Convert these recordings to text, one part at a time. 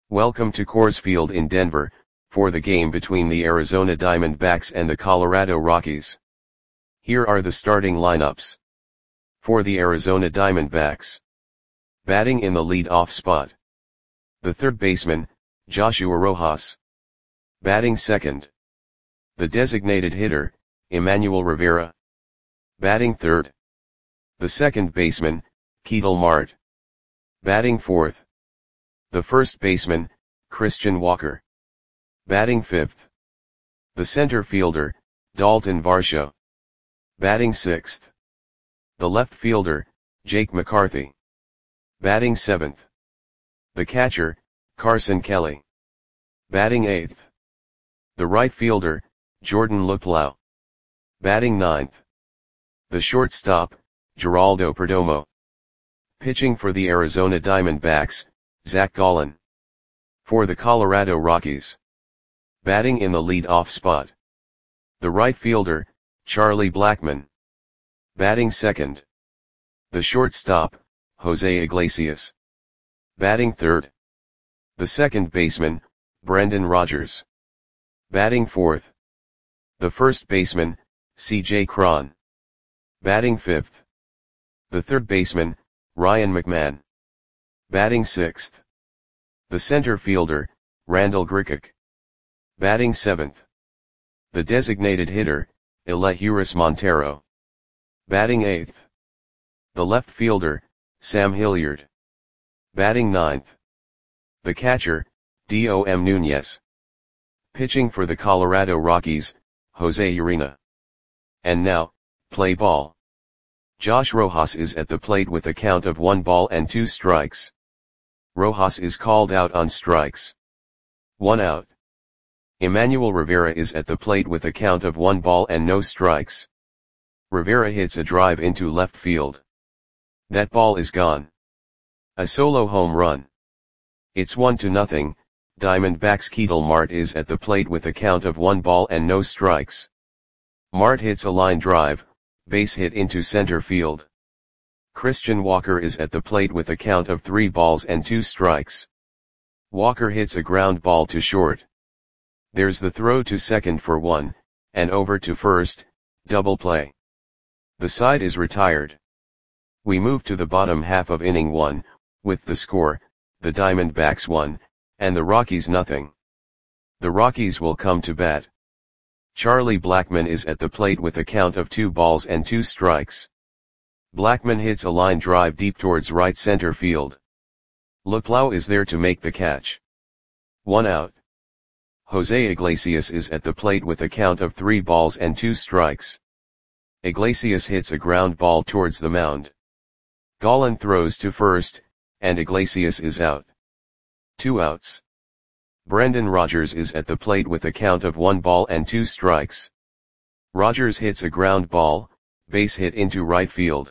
Welcome to Coors Field in Denver, for the game between the Arizona Diamondbacks and the Colorado Rockies. Here are the starting lineups. For the Arizona Diamondbacks. Batting in the lead-off spot. The third baseman, Joshua Rojas. Batting second. The designated hitter, Emmanuel Rivera. Batting third. The second baseman, Ketel Marte. Batting fourth. The first baseman, Christian Walker. Batting fifth. The center fielder, Dalton Varsho. Batting sixth. The left fielder, Jake McCarthy. Batting seventh. The catcher, Carson Kelly. Batting eighth. The right fielder, Jordan Luplow. Batting ninth. The shortstop, Geraldo Perdomo. Pitching for the Arizona Diamondbacks, Zach Gallen. For the Colorado Rockies. Batting in the lead-off spot. The right fielder, Charlie Blackmon. Batting second. The shortstop, Jose Iglesias. Batting third. The second baseman, Brendan Rodgers. Batting fourth. The first baseman, C.J. Cron. Batting fifth. The third baseman, Ryan McMahon. Batting sixth. The center fielder, Randall Grichuk. Batting seventh. The designated hitter, Elehuris Montero. Batting eighth. The left fielder, Sam Hilliard. Batting ninth. The catcher, Dom Nunez. Pitching for the Colorado Rockies, Jose Urena. And now, play ball. Josh Rojas is at the plate with a count of 1-2 strikes. Rojas is called out on strikes. 1 out. Emmanuel Rivera is at the plate with a count of 1 ball and no strikes. Rivera hits a drive into left field. That ball is gone. A solo home run. It's 1-0, Diamondbacks. Ketel Marte is at the plate with a count of 1 ball and no strikes. Marte hits a line drive, base hit into center field. Christian Walker is at the plate with a count of 3 balls and 2 strikes. Walker hits a ground ball to short. There's the throw to second for 1, and over to first, double play. The side is retired. We move to the bottom half of inning 1, with the score, the Diamondbacks 1, and the Rockies nothing. The Rockies will come to bat. Charlie Blackmon is at the plate with a count of 2 balls and 2 strikes. Blackmon hits a line drive deep towards right center field. Luplow is there to make the catch. 1 out. Jose Iglesias is at the plate with a count of 3 balls and 2 strikes. Iglesias hits a ground ball towards the mound. Gallen throws to first, and Iglesias is out. 2 outs. Brendan Rodgers is at the plate with a count of 1 ball and 2 strikes. Rodgers hits a ground ball, base hit into right field.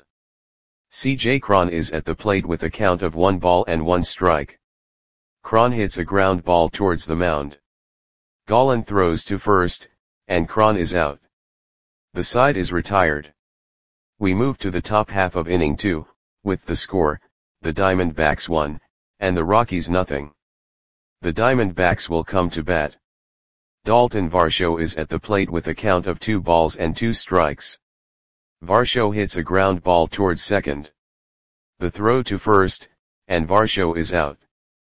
C.J. Cron is at the plate with a count of 1 ball and 1 strike. Cron hits a ground ball towards the mound. Gallen throws to first, and Cron is out. The side is retired. We move to the top half of inning 2, with the score, the Diamondbacks 1, and the Rockies nothing. The Diamondbacks will come to bat. Dalton Varsho is at the plate with a count of 2 balls and 2 strikes. Varsho hits a ground ball towards second. The throw to first, and Varsho is out.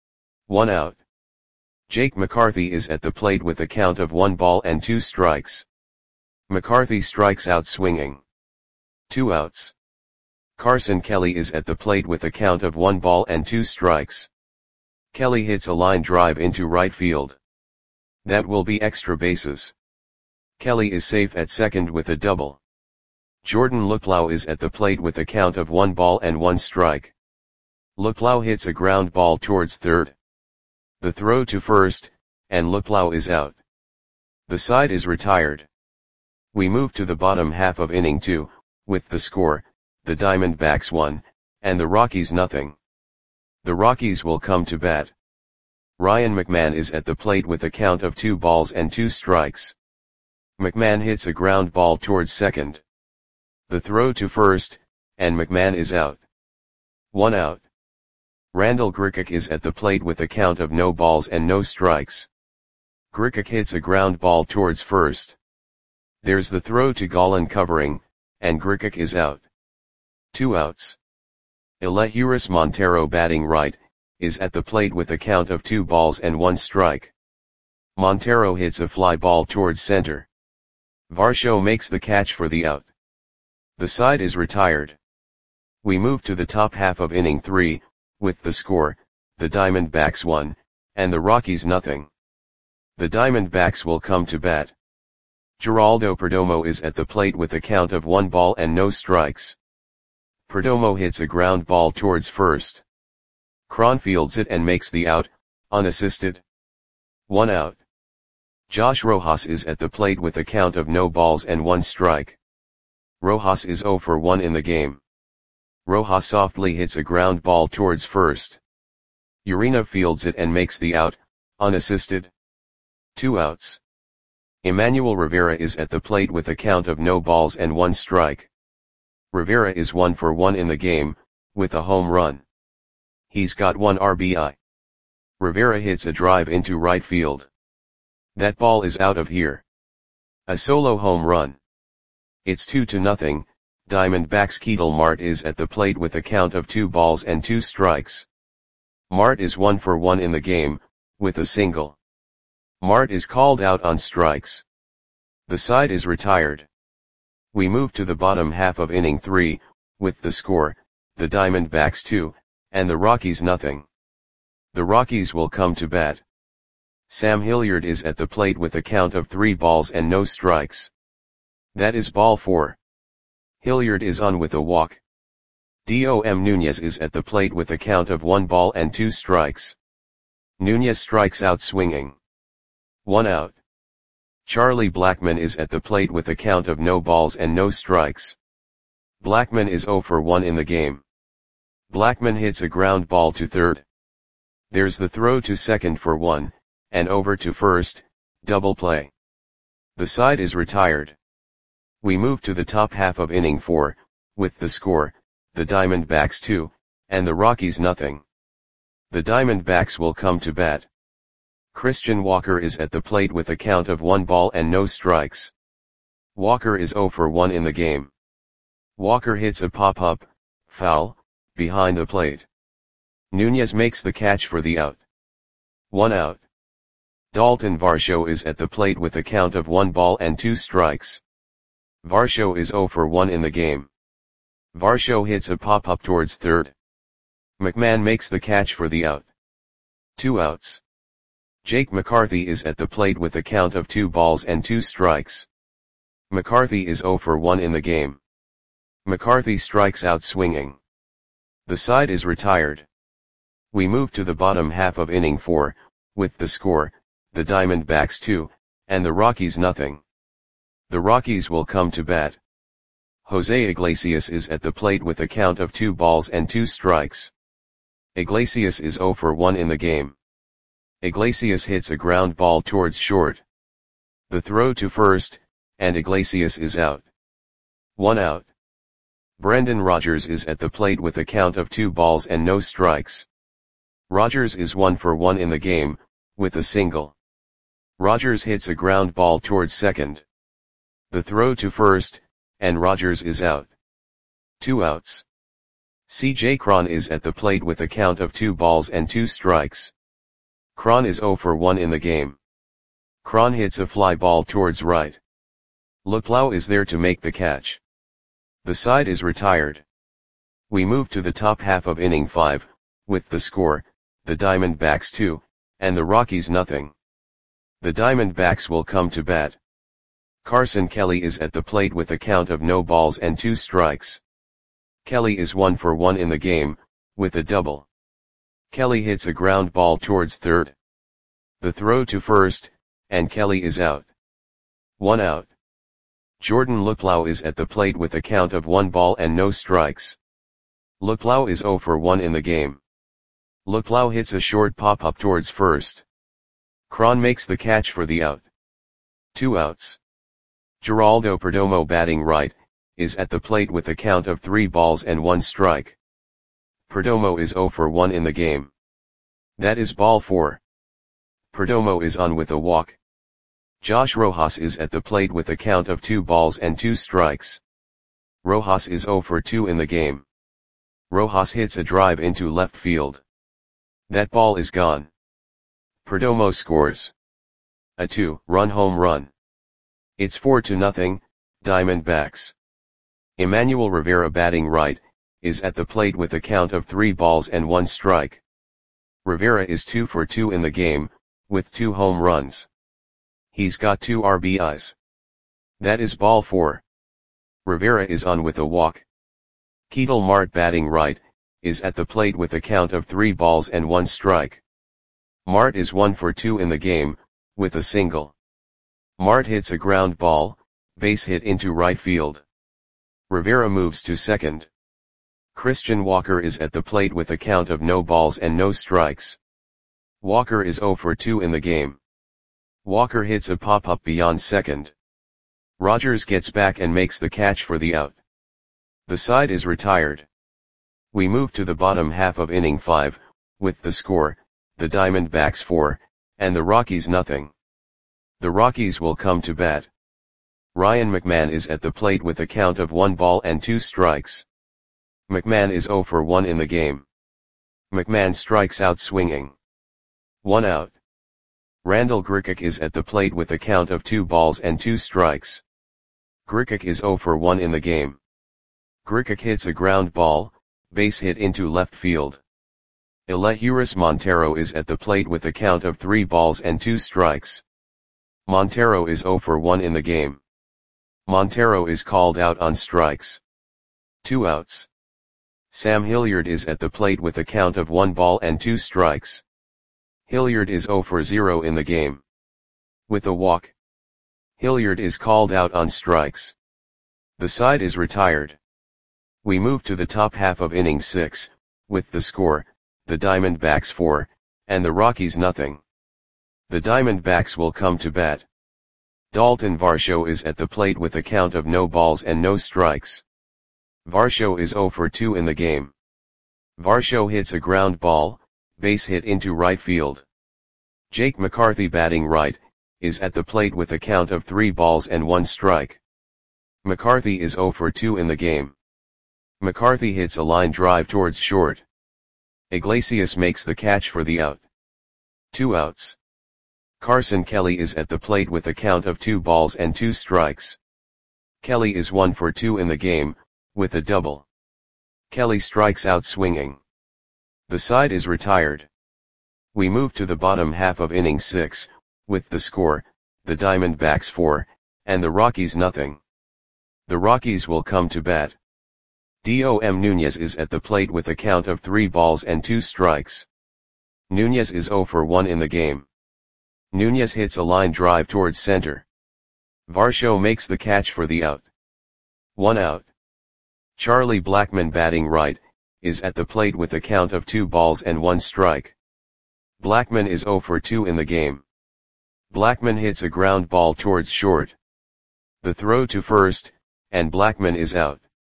1 out. Jake McCarthy is at the plate with a count of 1 ball and 2 strikes. McCarthy strikes out swinging. 2 outs. Carson Kelly is at the plate with a count of 1 ball and 2 strikes. Kelly hits a line drive into right field. That will be extra bases. Kelly is safe at second with a double. Jordan Luplow is at the plate with a count of 1 ball and 1 strike. Luplow hits a ground ball towards third. The throw to first, and Luplow is out. The side is retired. We move to the bottom half of inning 2, with the score, the Diamondbacks 1, and the Rockies nothing. The Rockies will come to bat. Ryan McMahon is at the plate with a count of 2 balls and 2 strikes. McMahon hits a ground ball towards second. The throw to first, and McMahon is out. 1 out. Randall Grichuk is at the plate with a count of no balls and no strikes. Grichuk hits a ground ball towards first. There's the throw to Gallen covering, and Grichuk is out. 2 outs. Elehuris Montero batting right, is at the plate with a count of 2 balls and 1 strike. Montero hits a fly ball towards center. Varsho makes the catch for the out. The side is retired. We move to the top half of inning 3, with the score, the Diamondbacks 1, and the Rockies nothing. The Diamondbacks will come to bat. Geraldo Perdomo is at the plate with a count of 1 ball and no strikes. Perdomo hits a ground ball towards first. Cron fields it and makes the out, unassisted. 1 out. Josh Rojas is at the plate with a count of no balls and 1 strike. Rojas is 0 for 1 in the game. Rojas softly hits a ground ball towards first. Urena fields it and makes the out, unassisted. 2 outs. Emmanuel Rivera is at the plate with a count of no balls and 1 strike. Rivera is 1 for 1 in the game, with a home run. He's got 1 RBI. Rivera hits a drive into right field. That ball is out of here. A solo home run. It's 2-0, Diamondbacks. Ketel Marte is at the plate with a count of 2 balls and 2 strikes. Marte is 1 for 1 in the game, with a single. Marte is called out on strikes. The side is retired. We move to the bottom half of inning 3, with the score, the Diamondbacks 2, and the Rockies nothing. The Rockies will come to bat. Sam Hilliard is at the plate with a count of 3 balls and no strikes. That is ball 4. Hilliard is on with a walk. Dom Nunez is at the plate with a count of 1 ball and 2 strikes. Nunez strikes out swinging. 1 out. Charlie Blackmon is at the plate with a count of no balls and no strikes. Blackmon is 0 for 1 in the game. Blackmon hits a ground ball to third. There's the throw to second for 1, and over to first, double play. The side is retired. We move to the top half of inning 4, with the score, the Diamondbacks 2, and the Rockies nothing. The Diamondbacks will come to bat. Christian Walker is at the plate with a count of 1 ball and no strikes. Walker is 0 for 1 in the game. Walker hits a pop-up, foul, behind the plate. Nunez makes the catch for the out. 1 out. Dalton Varsho is at the plate with a count of 1 ball and 2 strikes. Varsho is 0 for 1 in the game. Varsho hits a pop-up towards third. McMahon makes the catch for the out. 2 outs. Jake McCarthy is at the plate with a count of 2 balls and 2 strikes. McCarthy is 0 for 1 in the game. McCarthy strikes out swinging. The side is retired. We move to the bottom half of inning 4, with the score, the Diamondbacks 2, and the Rockies nothing. The Rockies will come to bat. Jose Iglesias is at the plate with a count of 2 balls and 2 strikes. Iglesias is 0 for 1 in the game. Iglesias hits a ground ball towards short. The throw to first, and Iglesias is out. 1 out. Brendan Rodgers is at the plate with a count of 2 balls and no strikes. Rodgers is 1 for 1 in the game, with a single. Rodgers hits a ground ball towards second. The throw to first, and Rodgers is out. 2 outs. C.J. Cron is at the plate with a count of 2 balls and 2 strikes. Cron is 0 for 1 in the game. Cron hits a fly ball towards right. Luplow is there to make the catch. The side is retired. We move to the top half of inning 5, with the score, the Diamondbacks 2, and the Rockies nothing. The Diamondbacks will come to bat. Carson Kelly is at the plate with a count of no balls and 2 strikes. Kelly is 1 for 1 in the game, with a double. Kelly hits a ground ball towards third. The throw to first, and Kelly is out. 1 out. Jordan Luplow is at the plate with a count of 1 ball and no strikes. Luplow is 0 for 1 in the game. Luplow hits a short pop-up towards first. Cron makes the catch for the out. 2 outs. Geraldo Perdomo batting right, is at the plate with a count of 3 balls and 1 strike. Perdomo is 0 for 1 in the game. That is ball 4. Perdomo is on with a walk. Josh Rojas is at the plate with a count of 2 balls and 2 strikes. Rojas is 0 for 2 in the game. Rojas hits a drive into left field. That ball is gone. Perdomo scores a 2-run home run. It's 4-0, Diamondbacks. Emmanuel Rivera, batting right, is at the plate with a count of 3 balls and 1 strike. Rivera is 2 for 2 in the game, with 2 home runs. He's got 2 RBIs. That is ball 4. Rivera is on with a walk. Ketel Marte, batting right, is at the plate with a count of 3 balls and 1 strike. Marte is 1 for 2 in the game, with a single. Marte hits a ground ball, base hit into right field. Rivera moves to second. Christian Walker is at the plate with a count of no balls and no strikes. Walker is 0 for 2 in the game. Walker hits a pop-up beyond second. Rogers gets back and makes the catch for the out. The side is retired. We move to the bottom half of inning 5, with the score, the Diamondbacks 4, and the Rockies nothing. The Rockies will come to bat. Ryan McMahon is at the plate with a count of 1 ball and 2 strikes. McMahon is 0 for 1 in the game. McMahon strikes out swinging. 1 out. Randall Grichuk is at the plate with a count of 2 balls and 2 strikes. Grichuk is 0 for 1 in the game. Grichuk hits a ground ball, base hit into left field. Elehuris Montero is at the plate with a count of 3 balls and 2 strikes. Montero is 0 for 1 in the game. Montero is called out on strikes. 2 outs. Sam Hilliard is at the plate with a count of 1 ball and 2 strikes. Hilliard is 0 for 0 in the game. With a walk. Hilliard is called out on strikes. The side is retired. We move to the top half of inning 6, with the score, the Diamondbacks 4, and the Rockies nothing. The Diamondbacks will come to bat. Dalton Varsho is at the plate with a count of no balls and no strikes. Varsho is 0 for 2 in the game. Varsho hits a ground ball, base hit into right field. Jake McCarthy, batting right, is at the plate with a count of 3 balls and 1 strike. McCarthy is 0 for 2 in the game. McCarthy hits a line drive towards short. Iglesias makes the catch for the out. 2 outs. Carson Kelly is at the plate with a count of 2 balls and 2 strikes. Kelly is 1 for 2 in the game, with a double. Kelly strikes out swinging. The side is retired. We move to the bottom half of inning 6, with the score, the Diamondbacks 4, and the Rockies nothing. The Rockies will come to bat. Dom Nunez is at the plate with a count of 3 balls and 2 strikes. Nunez is 0 for 1 in the game. Nunez hits a line drive towards center. Varsho makes the catch for the out. 1 out. Charlie Blackmon, batting right, is at the plate with a count of 2 balls and 1 strike. Blackmon is 0 for 2 in the game. Blackmon hits a ground ball towards short. The throw to first, and Blackmon is out.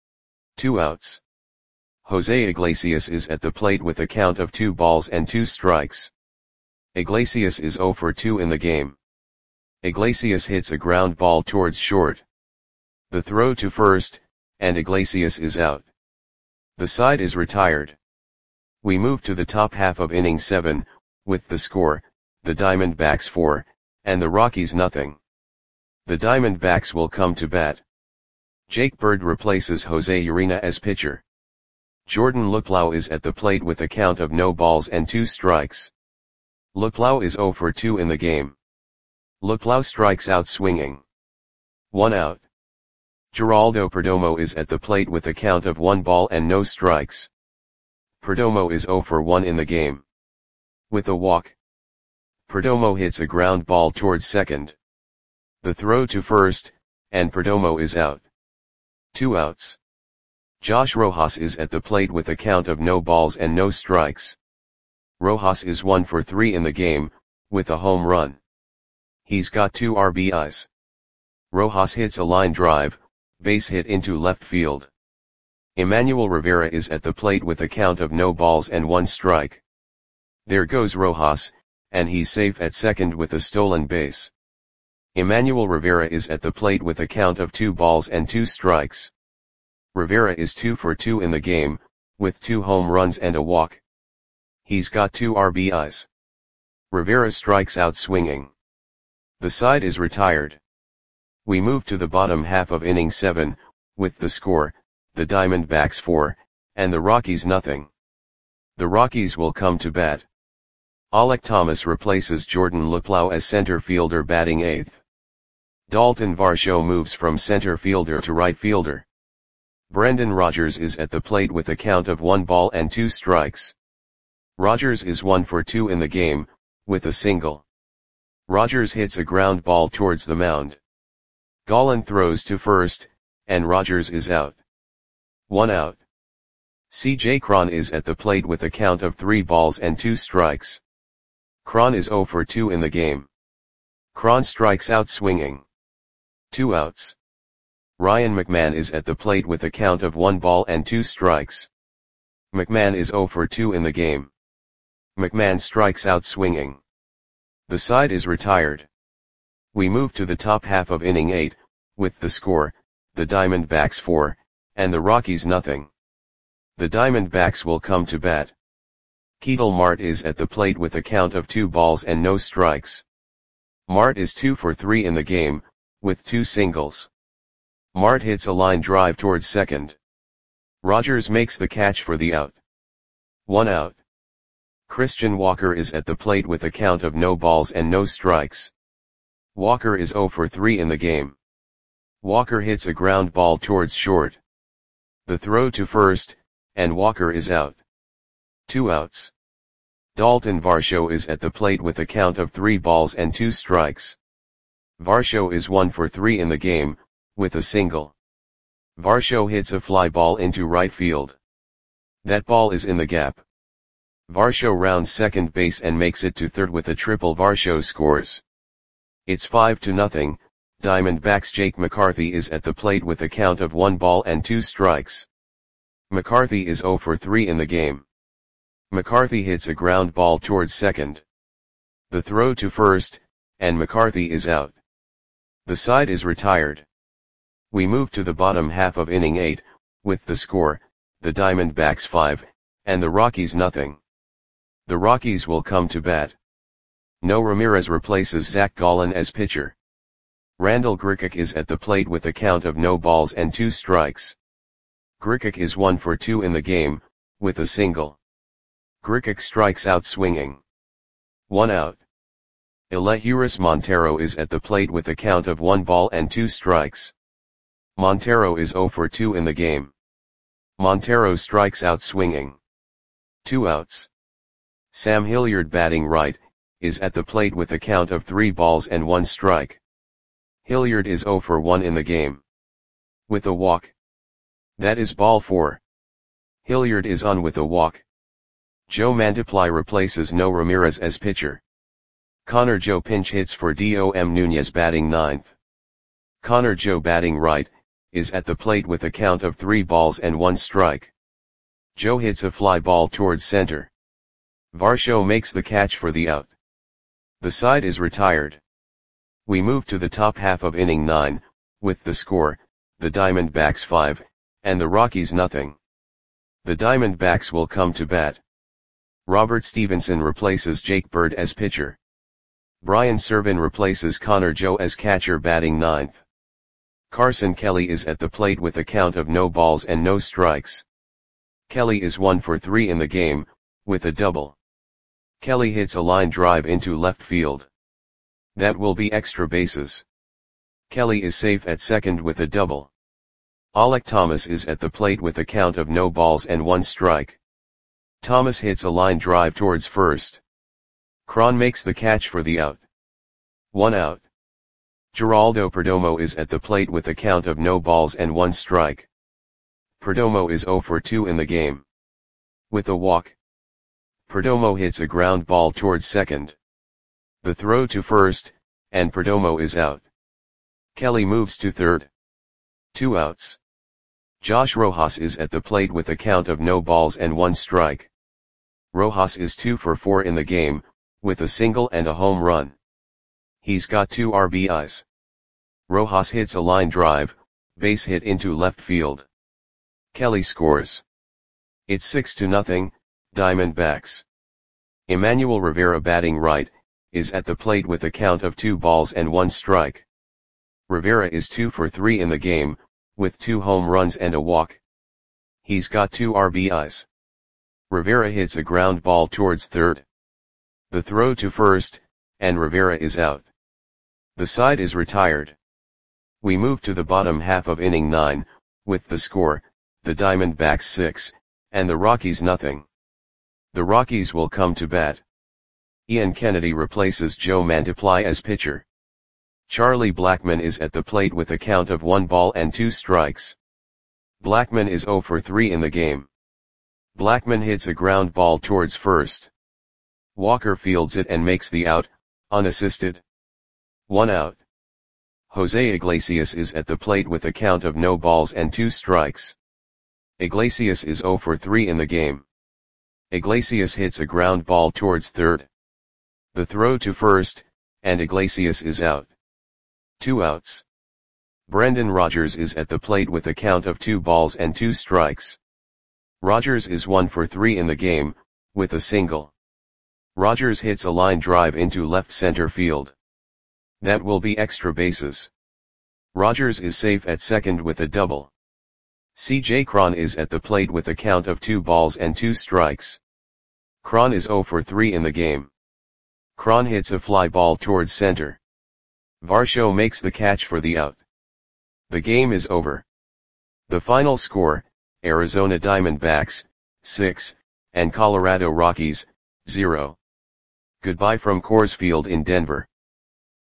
2 outs. Jose Iglesias is at the plate with a count of 2 balls and 2 strikes. Iglesias is 0 for 2 in the game. Iglesias hits a ground ball towards short. The throw to first, and Iglesias is out. The side is retired. We move to the top half of inning 7, with the score, the Diamondbacks 4, and the Rockies nothing. The Diamondbacks will come to bat. Jake Bird replaces Jose Urena as pitcher. Jordan Luplow is at the plate with a count of no balls and 2 strikes. Luplow is 0 for 2 in the game. Luplow strikes out swinging. 1 out. Geraldo Perdomo is at the plate with a count of 1 ball and no strikes. Perdomo is 0 for 1 in the game. With a walk. Perdomo hits a ground ball towards second. The throw to first, and Perdomo is out. 2 outs. Josh Rojas is at the plate with a count of no balls and no strikes. Rojas is 1 for 3 in the game, with a home run. He's got 2 RBIs. Rojas hits a line drive, base hit into left field. Emmanuel Rivera is at the plate with a count of no balls and one strike. There goes Rojas, and he's safe at second with a stolen base. Emmanuel Rivera is at the plate with a count of 2 balls and 2 strikes. Rivera is 2 for 2 in the game, with 2 home runs and a walk. He's got 2 RBIs. Rivera strikes out swinging. The side is retired. We move to the bottom half of inning 7, with the score, the Diamondbacks 4, and the Rockies nothing. The Rockies will come to bat. Alek Thomas replaces Jordan Luplow as center fielder batting 8th. Dalton Varsho moves from center fielder to right fielder. Brendan Rodgers is at the plate with a count of 1 ball and 2 strikes. Rodgers is 1 for 2 in the game, with a single. Rodgers hits a ground ball towards the mound. Gallen throws to first, and Rodgers is out. 1 out. C.J. Cron is at the plate with a count of 3 balls and 2 strikes. Cron is 0 for 2 in the game. Cron strikes out swinging. 2 outs. Ryan McMahon is at the plate with a count of 1 ball and 2 strikes. McMahon is 0 for 2 in the game. McMahon strikes out swinging. The side is retired. We move to the top half of inning 8, with the score, the Diamondbacks 4, and the Rockies nothing. The Diamondbacks will come to bat. Ketel Marte is at the plate with a count of 2 balls and no strikes. Marte is 2 for 3 in the game, with 2 singles. Marte hits a line drive towards second. Rodgers makes the catch for the out. 1 out. Christian Walker is at the plate with a count of no balls and no strikes. Walker is 0 for 3 in the game. Walker hits a ground ball towards short. The throw to first, and Walker is out. 2 outs. Dalton Varsho is at the plate with a count of 3 balls and 2 strikes. Varsho is 1 for 3 in the game, with a single. Varsho hits a fly ball into right field. That ball is in the gap. Varsho rounds second base and makes it to third with a triple. Varsho scores. It's 5-0, Diamondbacks. Jake McCarthy is at the plate with a count of 1 ball and 2 strikes. McCarthy is 0 for 3 in the game. McCarthy hits a ground ball towards second. The throw to first, and McCarthy is out. The side is retired. We move to the bottom half of inning 8, with the score, the Diamondbacks 5, and the Rockies nothing. The Rockies will come to bat. No Ramirez replaces Zach Gallen as pitcher. Randall Grichuk is at the plate with a count of no balls and 2 strikes. Grichuk is 1 for 2 in the game, with a single. Grichuk strikes out swinging. 1 out. Elehuris Montero is at the plate with a count of 1 ball and 2 strikes. Montero is 0 for 2 in the game. Montero strikes out swinging. 2 outs. Sam Hilliard batting right, is at the plate with a count of 3 balls and 1 strike. Hilliard is 0 for 1 in the game. With a walk. That is ball 4. Hilliard is on with a walk. Joe Mantiply replaces No Ramirez as pitcher. Connor Joe pinch hits for Dom Nunez batting 9th. Connor Joe batting right, is at the plate with a count of 3 balls and 1 strike. Joe hits a fly ball towards center. Varsho makes the catch for the out. The side is retired. We move to the top half of inning 9, with the score, the Diamondbacks 5, and the Rockies nothing. The Diamondbacks will come to bat. Robert Stevenson replaces Jake Bird as pitcher. Brian Serven replaces Connor Joe as catcher batting 9th. Carson Kelly is at the plate with a count of no balls and no strikes. Kelly is 1 for 3 in the game, with a double. Kelly hits a line drive into left field. That will be extra bases. Kelly is safe at second with a double. Alek Thomas is at the plate with a count of no balls and 1 strike. Thomas hits a line drive towards first. Cron makes the catch for the out. 1 out. Geraldo Perdomo is at the plate with a count of no balls and 1 strike. Perdomo is 0 for 2 in the game. With a walk. Perdomo hits a ground ball towards second. The throw to first, and Perdomo is out. Kelly moves to third. 2 outs. Josh Rojas is at the plate with a count of no balls and 1 strike. Rojas is 2 for 4 in the game, with a single and a home run. He's got 2 RBIs. Rojas hits a line drive, base hit into left field. Kelly scores. It's 6-0, Diamondbacks. Emmanuel Rivera, batting right, is at the plate with a count of 2 balls and 1 strike. Rivera is 2 for 3 in the game, with 2 home runs and a walk. He's got 2 RBIs. Rivera hits a ground ball towards third. The throw to first, and Rivera is out. The side is retired. We move to the bottom half of inning 9, with the score, the Diamondbacks 6, and the Rockies nothing. The Rockies will come to bat. Ian Kennedy replaces Joe Mantiply as pitcher. Charlie Blackmon is at the plate with a count of 1 ball and 2 strikes. Blackmon is 0 for 3 in the game. Blackmon hits a ground ball towards first. Walker fields it and makes the out, unassisted. 1 out. Jose Iglesias is at the plate with a count of no balls and 2 strikes. Iglesias is 0 for 3 in the game. Iglesias hits a ground ball towards third. The throw to first, and Iglesias is out. 2 outs. Brendan Rodgers is at the plate with a count of 2 balls and 2 strikes. Rodgers is 1 for 3 in the game, with a single. Rodgers hits a line drive into left center field. That will be extra bases. Rodgers is safe at second with a double. C.J. Cron is at the plate with a count of 2 balls and 2 strikes. Cron is 0 for 3 in the game. Cron hits a fly ball towards center. Varsho makes the catch for the out. The game is over. The final score, Arizona Diamondbacks, 6, and Colorado Rockies, 0. Goodbye from Coors Field in Denver.